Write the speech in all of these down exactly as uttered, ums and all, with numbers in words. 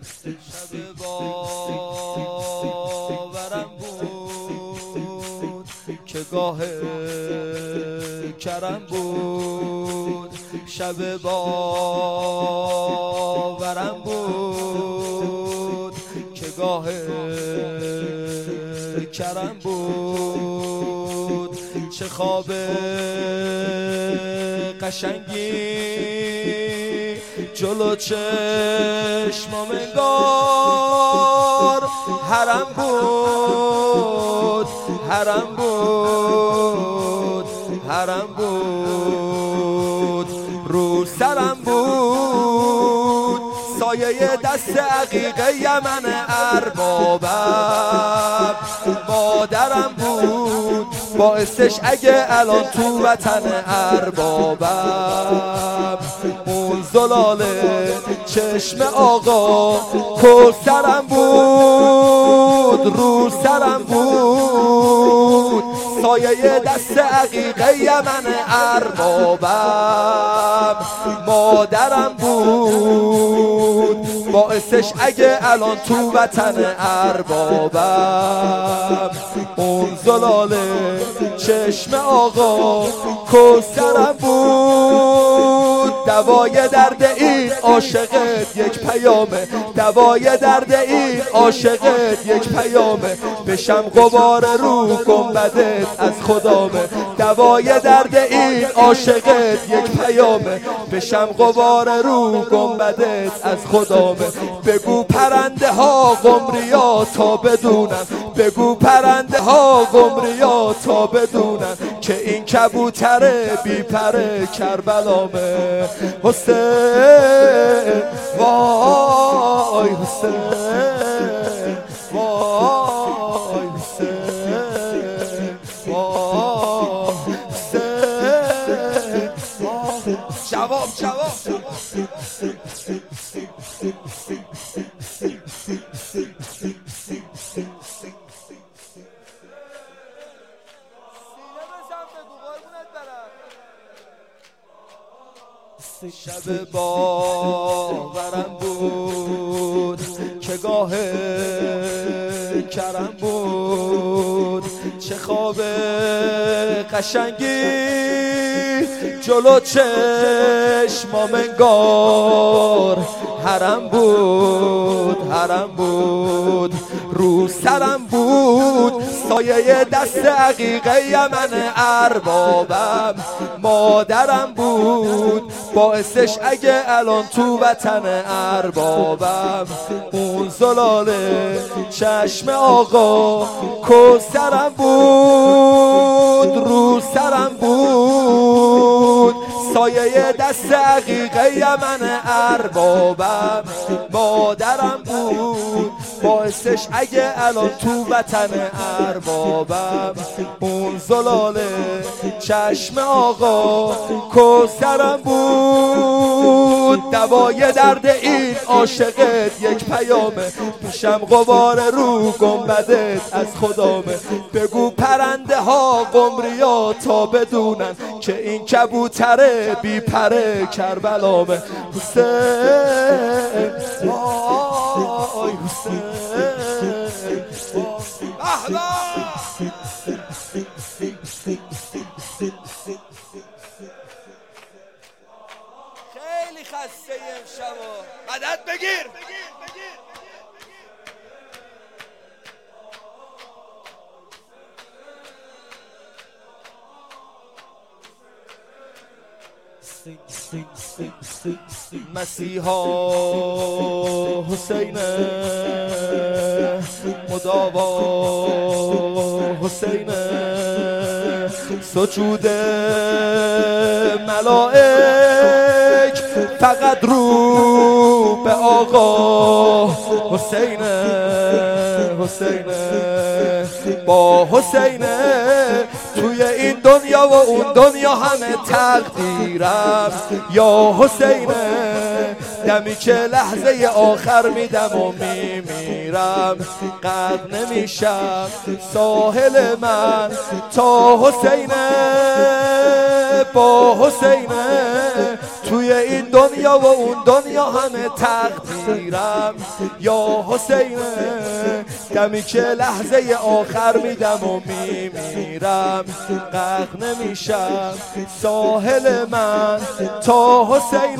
شب باورم بود که گاه کرم بود. شب باورم بود که گاه کرم بود. چه خواب قشنگی جلو چشمام انگار حرم بود، حرم بود، حرم بود. رو سرم بود سایه دست عقیقه یمن اربابم. مادرم بود باعثش اگه الان تو وطن اربابم. اون زلاله چشم آقا کوثرم بود، رو سرم بود سایه دست عقیقه یمن اربابم. مادرم بود باعثش اگه الان تو وطن اربابم. اون زلاله چشم آقا کوثرم بود. دوای درد این عاشقت یک پیامه، دوای درد این عاشقت یک پیامه. بشم غبار رو گنبدت از خدامه، دوای درد این عاشقت یک پیامه. بشم غبار رو گنبدت از خدامه. بگو پرنده ها قمریا تا بدونن، بگو پرنده ها قمریا تا بدونن که این کبوتر بی پره کربلامه. حسین وای حسین وای حسین وای حسین. جواب جواب شب باورم بود که گاه کرم بود. چه خواب قشنگی جلو چشمام انگار حرم بود، حرم بود. رو سرم بود سایه دست عقیقه یمن اربابم. مادرم بود باعثش اگه الان تو وطن اربابم. اون زلاله چشم آقا کوثرم بود، رو سرم بود سایه دست عقیقه یمن اربابم. مادرم بود باعثش اگه الان تو وطن اربابم. اون زلاله چشم آقا کوثرم بود. دوای درد این عاشقت یک پیامه. پیشم غبار رو گنبدت از خدامه. بگو پرنده ها قمریا تا بدونن که این کبوتر بی پره کربلامه. حسین وای حسین خیلی خسته امشب مدد بگیر. مسیحا حسین مداوا حسین. سجود ملائک فقط رو به آقا حسین. حسین با حسین توی این دنیا و اون دنیا همه تقدیرم. یا حسین دمی که لحظه آخر میدم و میمیرم. قد نمیشم ساحل من تا حسین. با حسین توی این دنیا و اون دنیا همه تقدیرم یا حسین، دمی که لحظه آخر میدم و میمیرم غرق نمیشم ساحل من تا حسین.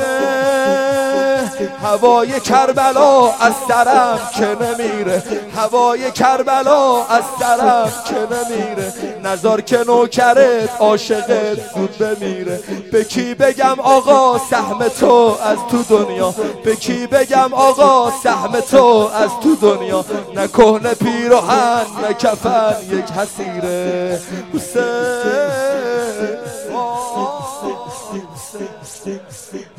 هوای کربلا از سرم که نمیره، هوای کربلا از سرم که نمیره، نزار که نوکرت عاشقت زود بمیره. به کی بگم آقا سهم تو از تو دنیا، به کی بگم آقا سهم تو از تو دنیا، نه کهنه پیراهن نه کفن یک حسیره. حسین